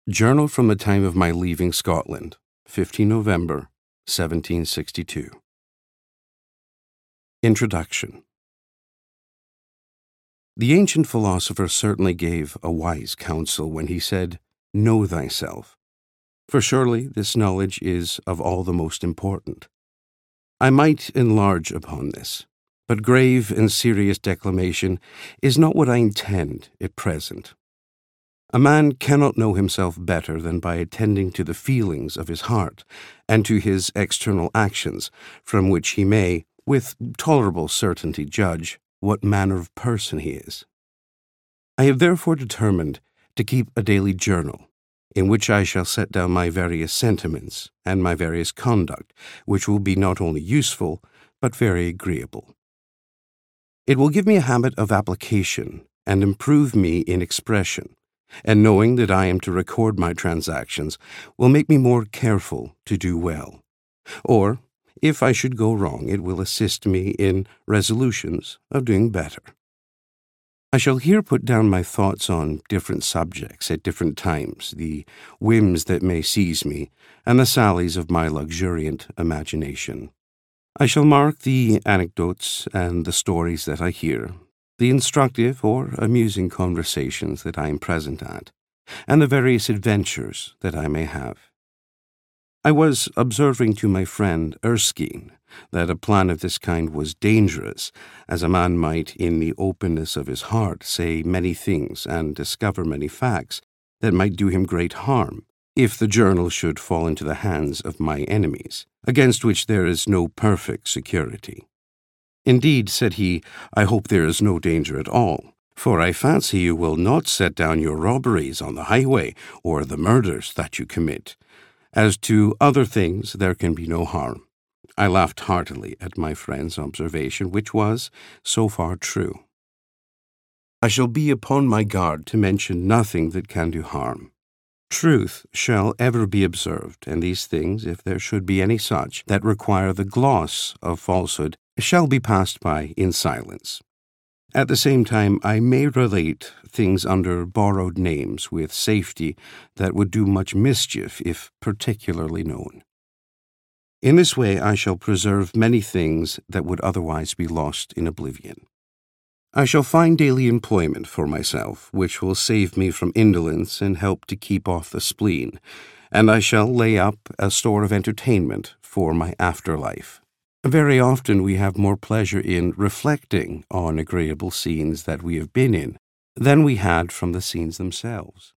Journal from the time of my leaving Scotland, 15 November, 1762. Introduction. The ancient philosopher certainly gave a wise counsel when he said, "Know thyself," for surely this knowledge is of all the most important. I might enlarge upon this, but grave and serious declamation is not what I intend at present. A man cannot know himself better than by attending to the feelings of his heart and to his external actions, from which he may, with tolerable certainty, judge what manner of person he is. I have therefore determined to keep a daily journal, in which I shall set down my various sentiments and my various conduct, which will be not only useful, but very agreeable. It will give me a habit of application and improve me in expression, and knowing that I am to record my transactions will make me more careful to do well. Or, if I should go wrong, it will assist me in resolutions of doing better. I shall here put down my thoughts on different subjects at different times, the whims that may seize me, and the sallies of my luxuriant imagination. I shall mark the anecdotes and the stories that I hear, the instructive or amusing conversations that I am present at, and the various adventures that I may have. I was observing to my friend Erskine that a plan of this kind was dangerous, as a man might, in the openness of his heart, say many things and discover many facts that might do him great harm, if the journal should fall into the hands of my enemies, against which there is no perfect security. "Indeed," said he, "I hope there is no danger at all, for I fancy you will not set down your robberies on the highway or the murders that you commit. As to other things, there can be no harm." I laughed heartily at my friend's observation, which was, so far, true. I shall be upon my guard to mention nothing that can do harm. Truth shall ever be observed, and these things, if there should be any such that require the gloss of falsehood, shall be passed by in silence. At the same time, I may relate things under borrowed names with safety that would do much mischief if particularly known. In this way I shall preserve many things that would otherwise be lost in oblivion. I shall find daily employment for myself, which will save me from indolence and help to keep off the spleen, and I shall lay up a store of entertainment for my afterlife. Very often we have more pleasure in reflecting on agreeable scenes that we have been in than we had from the scenes themselves.